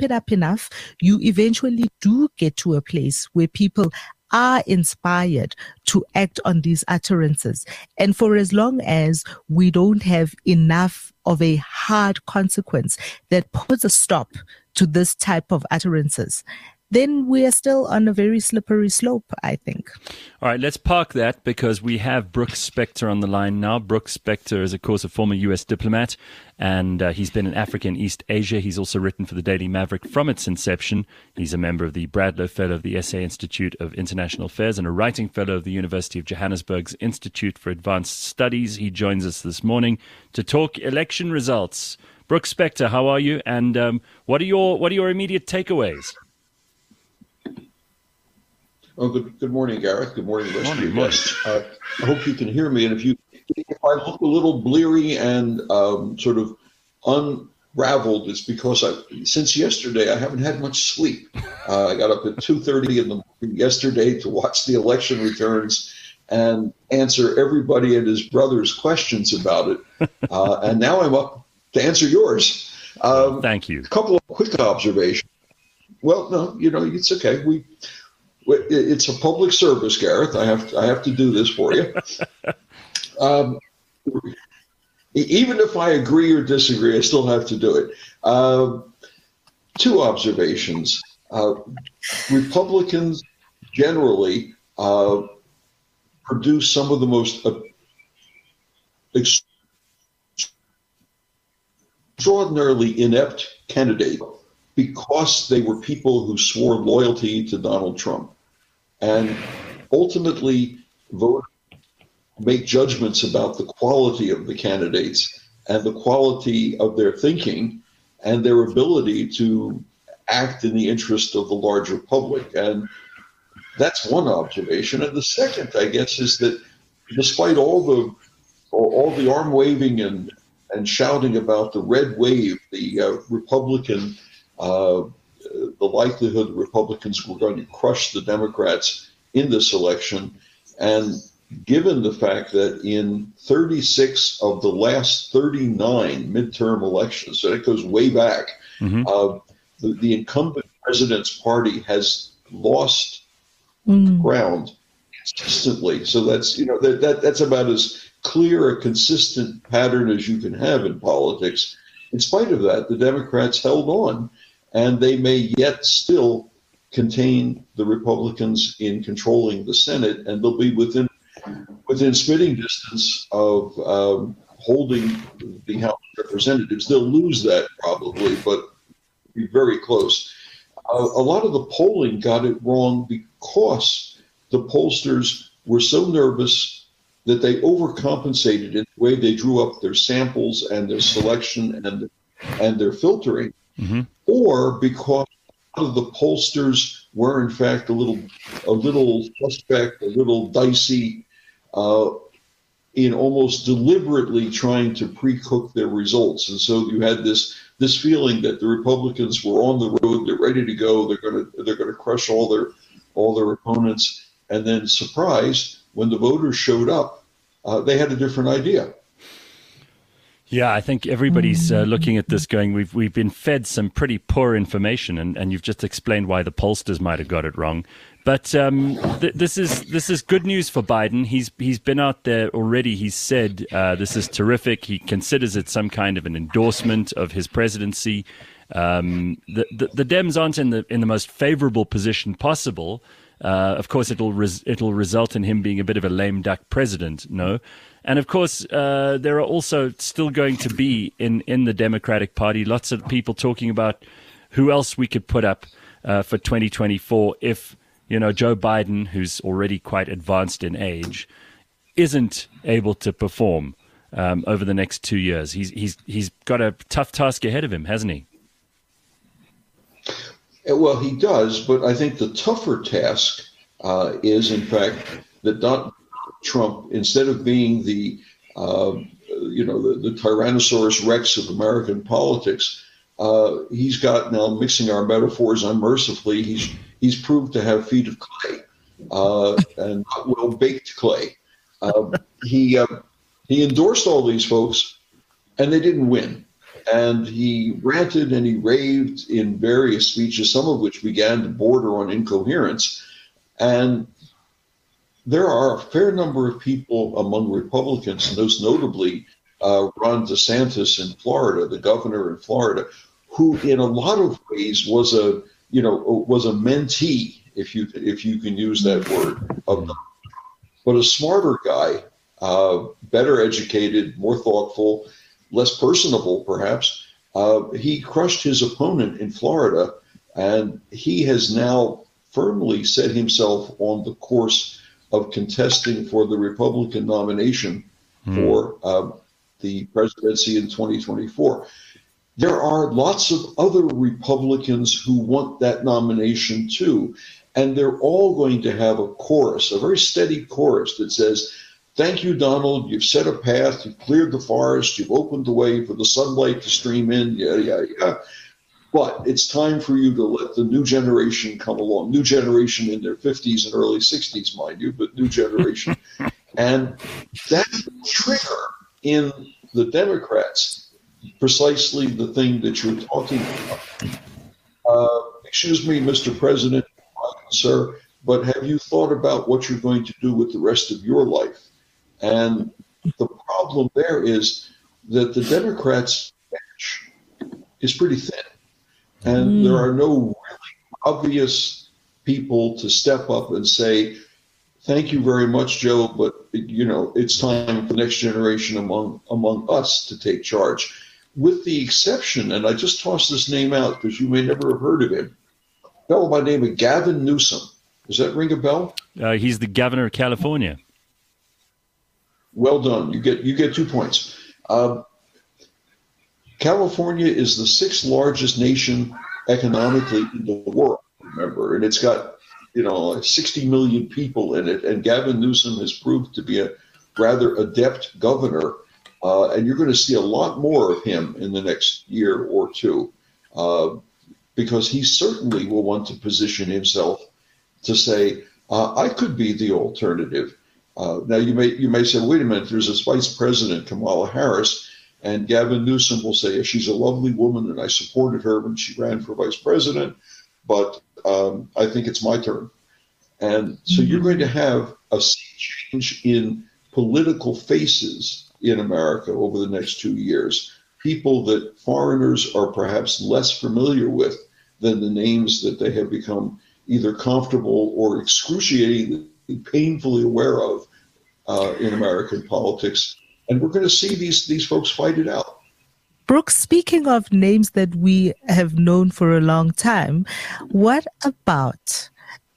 eventually do get to a place where people are inspired to act on these utterances. And for as long as we don't have enough of a hard consequence that puts a stop to this type of utterances, then we are still on a very slippery slope, I think. All right, let's park that because we have Brooks Spector on the line now. Brooks Spector is, of course, a former U.S. diplomat, and he's been in Africa and East Asia. He's also written for the Daily Maverick from its inception. He's a member of the Bradlow Fellow of the SA Institute of International Affairs and a writing fellow of the University of Johannesburg's Institute for Advanced Studies. He joins us this morning to talk election results. Brooks Spector, how are you? And what are your immediate takeaways? Oh, good morning, Gareth. Good morning, rest of your Morning. guests. I hope you can hear me. And if I look a little bleary and sort of unraveled, it's because since yesterday I haven't had much sleep. I got up at 2:30 in the morning yesterday to watch the election returns and answer everybody and his brother's questions about it. And now I'm up to answer yours. Thank you. A couple of quick observations. Well, no, it's okay. It's a public service, Gareth. I have to do this for you. Even if I agree or disagree, I still have to do it. Two observations. Republicans generally produce some of the most extraordinarily inept candidates because they were people who swore loyalty to Donald Trump. And ultimately voters make judgments about the quality of the candidates and the quality of their thinking and their ability to act in the interest of the larger public. And that's one observation. And the second, I guess, is that despite all the arm waving and shouting about the red wave, the Republican the likelihood the Republicans were going to crush the Democrats in this election. And given the fact that in 36 of the last 39 midterm elections, so that goes way back, the incumbent president's party has lost ground consistently. So that's, that's about as clear a consistent pattern as you can have in politics. In spite of that, the Democrats held on. And they may yet still contain the Republicans in controlling the Senate, and they'll be within spitting distance of holding the House of Representatives. They'll lose that probably, but be very close. A lot of the polling got it wrong because the pollsters were so nervous that they overcompensated in the way they drew up their samples and their selection and their filtering. Or because a lot of the pollsters were in fact a little suspect, a little dicey, in almost deliberately trying to pre-cook their results. And so you had this feeling that the Republicans were on the road, they're ready to go, they're gonna crush all their opponents, and then surprise, when the voters showed up, they had a different idea. Yeah, I think everybody's looking at this going, we've been fed some pretty poor information, and you've just explained why the pollsters might have got it wrong. But this is good news for Biden. He's been out there already. He's said this is terrific. He considers it some kind of an endorsement of his presidency. The Dems aren't in the most favorable position possible. Of course, it'll result in him being a bit of a lame duck president. No. And of course, there are also still going to be in the Democratic Party lots of people talking about who else we could put up for 2024 if, Joe Biden, who's already quite advanced in age, isn't able to perform over the next 2 years. He's got a tough task ahead of him, hasn't he? Well, he does, but I think the tougher task is, in fact, that Donald Trump, instead of being the Tyrannosaurus Rex of American politics, he's got, now mixing our metaphors unmercifully, he's proved to have feet of clay and well-baked clay. He endorsed all these folks, and they didn't win. And he ranted and he raved in various speeches, some of which began to border on incoherence. And there are a fair number of people among Republicans, and most notably Ron DeSantis in Florida, the governor in Florida, who in a lot of ways was a mentee, if you can use that word, but a smarter guy, better educated, more thoughtful, less personable, perhaps. He crushed his opponent in Florida, and he has now firmly set himself on the course of contesting for the Republican nomination for the presidency in 2024. There are lots of other Republicans who want that nomination too. And they're all going to have a chorus, a very steady chorus that says, thank you, Donald. You've set a path. You've cleared the forest. You've opened the way for the sunlight to stream in. Yeah. But it's time for you to let the new generation come along. New generation in their 50s and early 60s, mind you, but new generation. And that trigger in the Democrats precisely the thing that you're talking about. Excuse me, Mr. President, sir, but have you thought about what you're going to do with the rest of your life? And the problem there is that the Democrats' bench is pretty thin. And there are no really obvious people to step up and say, thank you very much, Joe, but it's time for the next generation among us to take charge. With the exception, and I just tossed this name out because you may never have heard of him, a fellow by the name of Gavin Newsom. Does that ring a bell? He's the governor of California. Well done. You get 2 points. California is the sixth largest nation economically in the world, remember, and it's got 60 million people in it. And Gavin Newsom has proved to be a rather adept governor, and you're going to see a lot more of him in the next year or two, because he certainly will want to position himself to say, I could be the alternative. Now, you may say, wait a minute, there's this Vice President, Kamala Harris, and Gavin Newsom will say, she's a lovely woman, and I supported her when she ran for Vice President, but I think it's my turn. And so you're going to have a change in political faces in America over the next 2 years, people that foreigners are perhaps less familiar with than the names that they have become either comfortable or excruciatingly, painfully aware of in American politics. And we're going to see these folks fight it out. Brooks, speaking of names that we have known for a long time, what about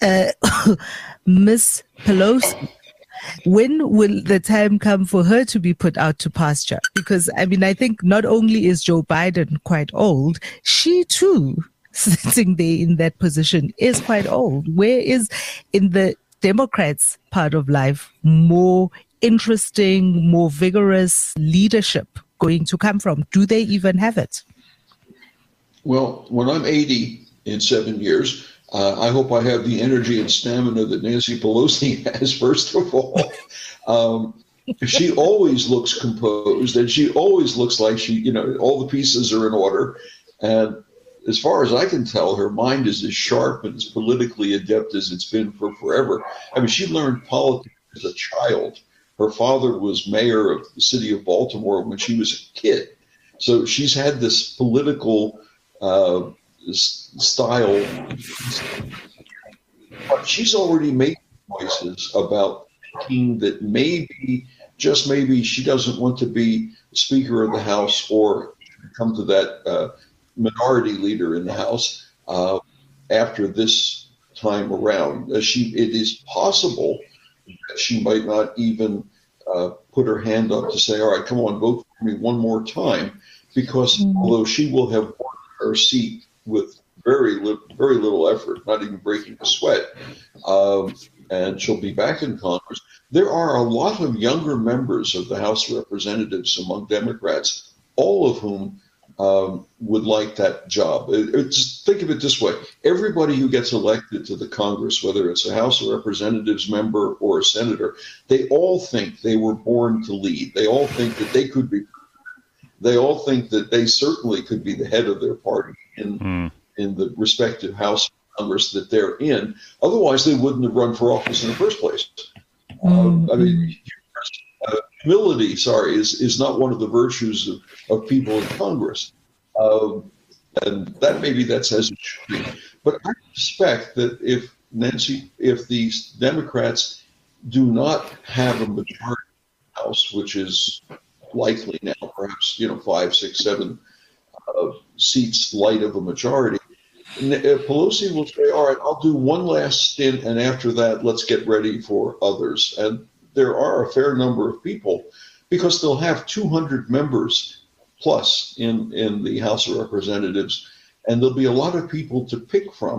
Miss Pelosi? When will the time come for her to be put out to pasture? Because, I think not only is Joe Biden quite old, she too, sitting there in that position, is quite old. Where is, in the Democrats' part of life, more interesting, more vigorous leadership going to come from? Do they even have it? Well, when I'm 80 in 7 years, I hope I have the energy and stamina that Nancy Pelosi has, first of all. She always looks composed, and she always looks like all the pieces are in order. And as far as I can tell, her mind is as sharp and as politically adept as it's been for forever. She learned politics as a child. Her father was mayor of the city of Baltimore when she was a kid. So she's had this political style. But she's already made choices about thinking that maybe, just maybe, she doesn't want to be Speaker of the House or come to that minority leader in the House after this time around. It is possible that she might not even put her hand up to say, all right, come on, vote for me one more time, because although she will have won her seat with very little effort, not even breaking a sweat, and she'll be back in Congress, there are a lot of younger members of the House of Representatives among Democrats, all of whom would like that job. Just think of it this way. Everybody who gets elected to the Congress, whether it's a House of Representatives member or a senator, they all think they were born to lead. They all think that they could be. They all think that they certainly could be the head of their party in the respective House of Congress that they're in. Otherwise, they wouldn't have run for office in the first place. Humility, is not one of the virtues of people in Congress. And that that's as it should be. But I suspect that if these Democrats do not have a majority in the House, which is likely now, perhaps 5, 6, 7 seats light of a majority, Pelosi will say, all right, I'll do one last stint, and after that, let's get ready for others. And there are a fair number of people, because they'll have 200 members plus in the House of Representatives, and there'll be a lot of people to pick from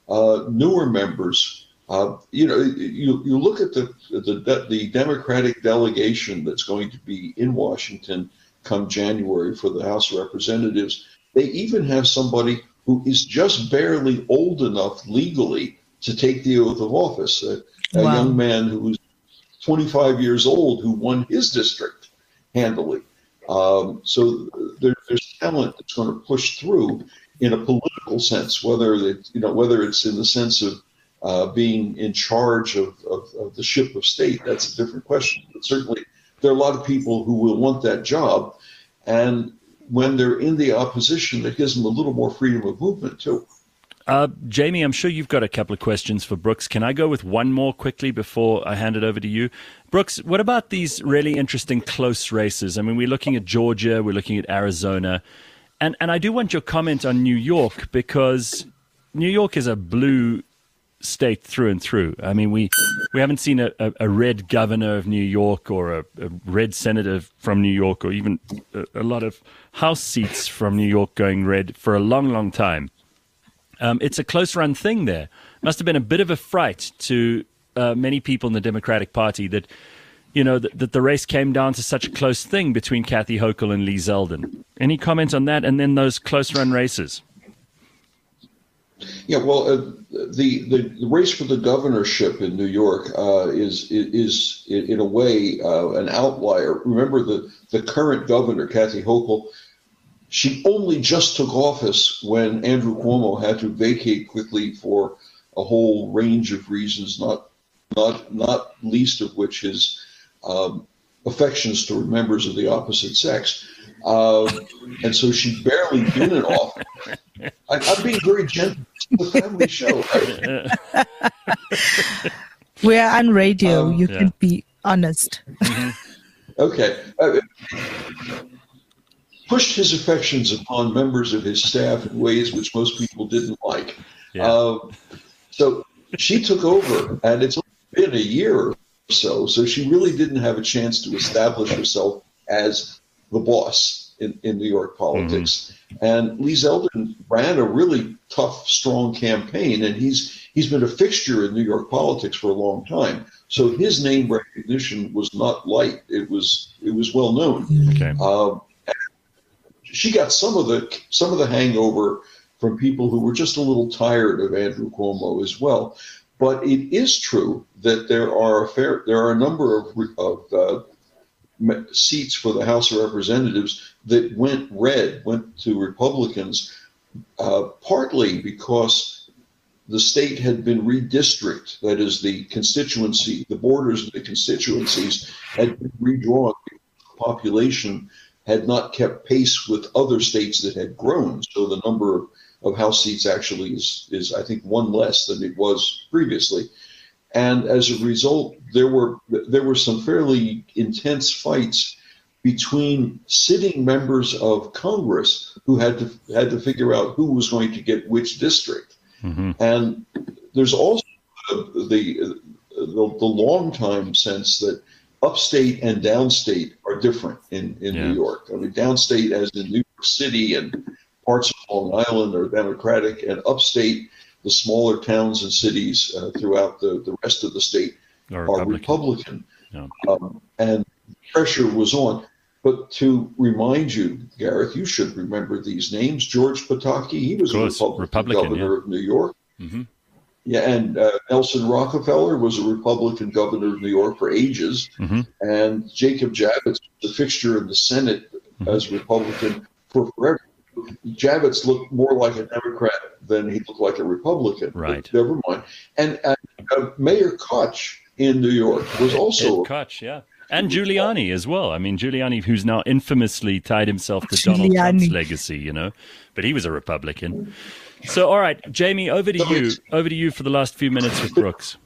newer members. You look at the Democratic delegation that's going to be in Washington come January for the House of Representatives. They even have somebody who is just barely old enough legally to take the oath of office, a young man who was 25 years old who won his district handily. So there's talent that's going to push through in a political sense, whether it's in the sense of being in charge of the ship of state. That's a different question. But certainly there are a lot of people who will want that job, and when they're in the opposition, it gives them a little more freedom of movement too. Jamie, I'm sure you've got a couple of questions for Brooks. Can I go with one more quickly before I hand it over to you? Brooks, what about these really interesting close races? I mean, we're looking at Georgia, we're looking at Arizona, and I do want your comment on New York, because New York is a blue state through and through. I mean, we haven't seen a red governor of New York or a red senator from New York, or even a lot of House seats from New York going red for a long, long time. It's a close-run thing there. Must have been a bit of a fright to many people in the Democratic Party that, that the race came down to such a close thing between Kathy Hochul and Lee Zeldin. Any comment on that? And then those close-run races? Yeah, well, the race for the governorship in New York is in a way an outlier. Remember, the current governor, Kathy Hochul, she only just took office when Andrew Cuomo had to vacate quickly for a whole range of reasons, not least of which his affections toward members of the opposite sex. And so she'd barely been in office. I'm being very gentle. It's a family show. Right? We're on radio. You can be honest. Okay. Pushed his affections upon members of his staff in ways which most people didn't like. Yeah. So she took over, and it's only been a year or so she really didn't have a chance to establish herself as the boss in New York politics. Mm-hmm. And Lee Zeldin ran a really tough, strong campaign, and he's been a fixture in New York politics for a long time. So his name recognition was not light. It was well known. Okay. She got some of the hangover from people who were just a little tired of Andrew Cuomo as well. But it is true that there are a number of seats for the House of Representatives that went to Republicans, partly because the state had been redistricted. That is, the borders of the constituencies had been redrawn. The population had not kept pace with other states that had grown. So the number of House seats actually is I think one less than it was previously. And as a result, there were some fairly intense fights between sitting members of Congress who had to figure out who was going to get which district. Mm-hmm. And there's also the long-time sense that upstate and downstate are different in New York. I mean, downstate, as in New York City and parts of Long Island, are Democratic, and upstate, the smaller towns and cities throughout the rest of the state are Republican. Yeah. And pressure was on. But to remind you, Gareth, you should remember these names. George Pataki, he was a Republican governor of New York. Mm-hmm. Yeah, and Nelson Rockefeller was a Republican governor of New York for ages. Mm-hmm. And Jacob Javits was a fixture in the Senate as Republican for forever. Javits looked more like a Democrat than he looked like a Republican. Right. But never mind. And Mayor Koch in New York was also Ed Koch, yeah. And Giuliani as well. I mean, Giuliani, who's now infamously tied himself to Donald Trump's legacy, but he was a Republican. So, all right, Jamie, over to you for the last few minutes with Brooks.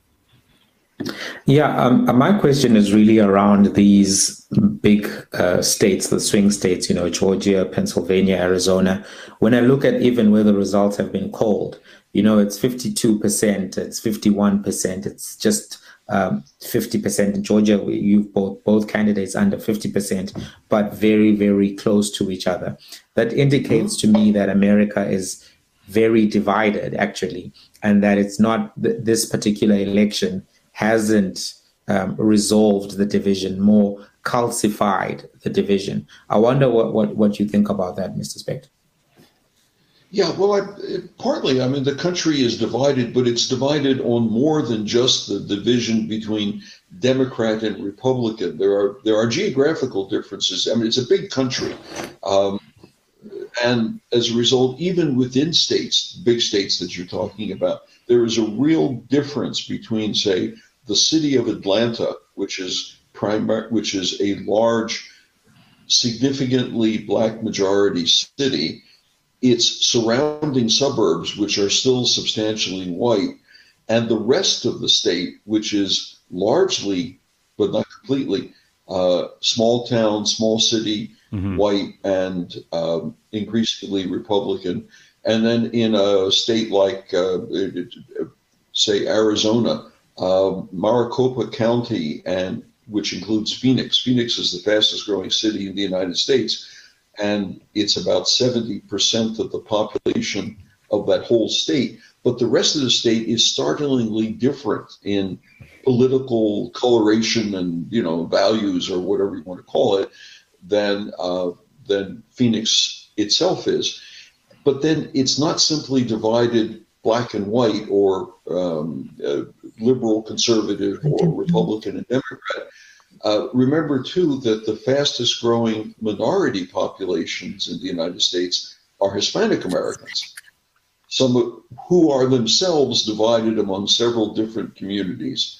Yeah, my question is really around these big states, the swing states, Georgia, Pennsylvania, Arizona. When I look at even where the results have been called, it's 52%, it's 51%, it's just 50% in Georgia. You've both candidates under 50%, but very, very close to each other. That indicates to me that America is very divided, actually, and that it's not this particular election hasn't resolved the division, more calcified the division. I wonder what you think about that, Mr. Spector. Yeah, well, partly, I mean, the country is divided, but it's divided on more than just the division between Democrat and Republican. There are geographical differences. I mean, it's a big country. And as a result, even within states, big states that you're talking about, there is a real difference between, say, the city of Atlanta, which is a large, significantly black majority city, its surrounding suburbs, which are still substantially white, and the rest of the state, which is largely, but not completely, small town, small city, white, and increasingly Republican. And then in a state like, say, Arizona, Maricopa County, and which includes Phoenix. Phoenix is the fastest growing city in the United States, and it's about 70% of the population of that whole state. But the rest of the state is startlingly different in political coloration and, values, or whatever you want to call it, than Phoenix itself is. But then it's not simply divided black and white, or liberal, conservative, or Republican and Democrat. Remember, too, that the fastest growing minority populations in the United States are Hispanic Americans, some who are themselves divided among several different communities.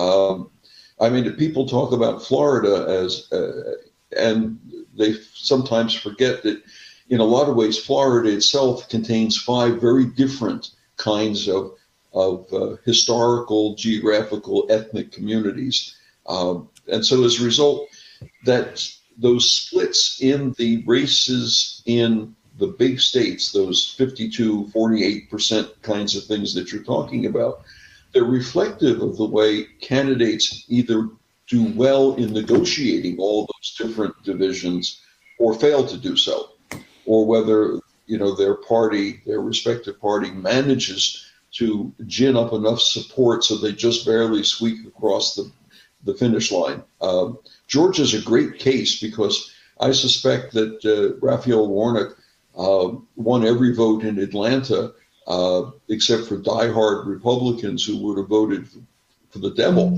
I mean, people talk about Florida as, and they sometimes forget that in a lot of ways, Florida itself contains 5 very different kinds of historical, geographical, ethnic communities. And so as a result, that those splits in the races in the big states, those 52, 48% kinds of things that you're talking about, they're reflective of the way candidates either do well in negotiating all those different divisions or fail to do so, or whether their respective party manages to gin up enough support so they just barely squeak across the finish line. Georgia's a great case because I suspect that Raphael Warnock won every vote in Atlanta except for diehard Republicans who would have voted for the devil.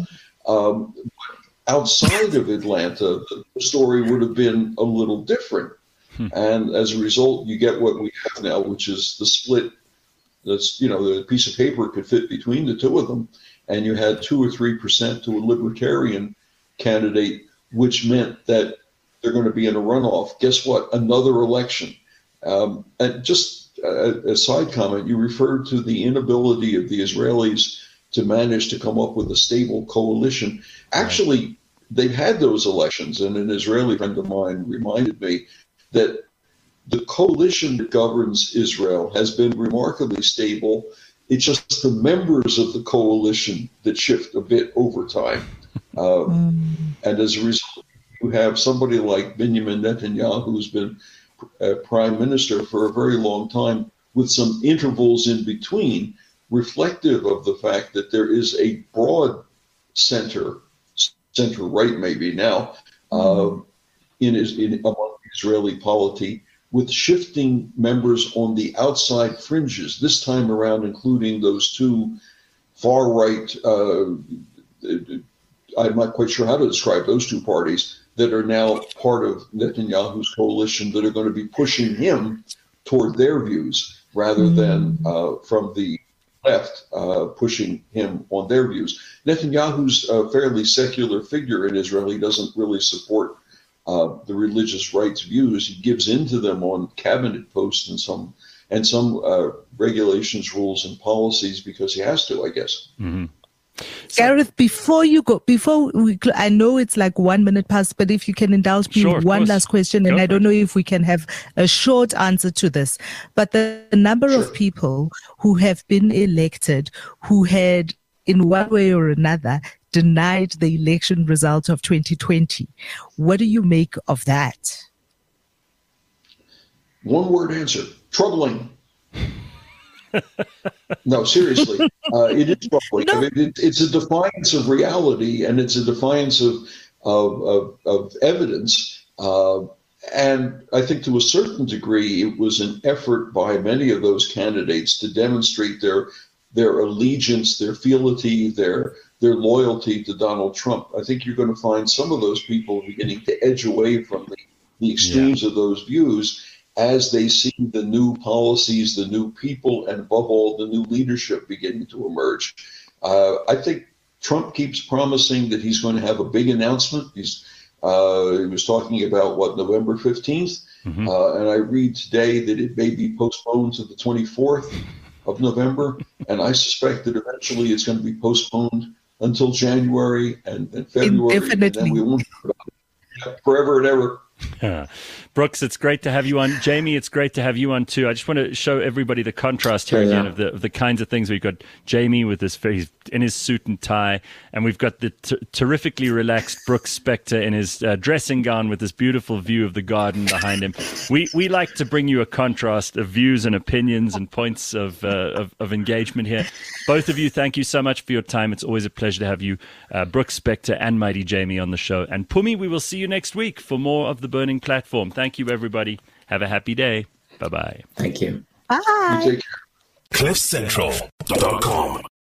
Outside of Atlanta, the story would have been a little different. And as a result, you get what we have now, which is the split. That's, the piece of paper could fit between the two of them. And you had 2 or 3% to a libertarian candidate, which meant that they're going to be in a runoff. Guess what? Another election. And just a side comment, you referred to the inability of the Israelis to manage to come up with a stable coalition. Actually, they've had those elections, and an Israeli friend of mine reminded me that the coalition that governs Israel has been remarkably stable. It's just the members of the coalition that shift a bit over time. And as a result, you have somebody like Benjamin Netanyahu, who's been prime minister for a very long time, with some intervals in between, reflective of the fact that there is a broad center-right maybe now, among Israeli polity, with shifting members on the outside fringes, this time around including those 2 far-right, I'm not quite sure how to describe those 2 parties, that are now part of Netanyahu's coalition that are going to be pushing him toward their views rather than from the left pushing him on their views. Netanyahu's a fairly secular figure in Israel. He doesn't really support the religious rights views. He gives into them on cabinet posts and some regulations, rules, and policies because he has to, I guess. Gareth, before I know it's like 1 minute past, but if you can indulge me with one last question, and I don't know if we can have a short answer to this, but the number of people who have been elected who had, in one way or another, denied the election result of 2020. What do you make of that? One word answer: troubling. No, seriously, it is troubling. I mean, it's a defiance of reality, and it's a defiance of evidence. And I think to a certain degree, it was an effort by many of those candidates to demonstrate their allegiance, their fealty, their loyalty to Donald Trump. I think you're going to find some of those people beginning to edge away from the extremes of those views as they see the new policies, the new people, and above all, the new leadership beginning to emerge. I think Trump keeps promising that he's going to have a big announcement. He was talking about, November 15th? Mm-hmm. And I read today that it may be postponed to the 24th of November. And I suspect that eventually it's going to be postponed until January and February. Indefinitely. And then we won't talk about it forever and ever. Brooks, it's great to have you on. Jamie, it's great to have you on too. I just want to show everybody the contrast here again of the kinds of things. We've got Jamie with he's in his suit and tie, and we've got the terrifically relaxed Brooks Spector in his dressing gown with this beautiful view of the garden behind him. We like to bring you a contrast of views and opinions and points of engagement here. Both of you, thank you so much for your time. It's always a pleasure to have you, Brooks Spector and Mighty Jamie, on the show. And Pumi, we will see you next week for more of The Burning Platform. Thank you, everybody. Have a happy day. Bye-bye. Thank you. Bye. You take care. CliffCentral.com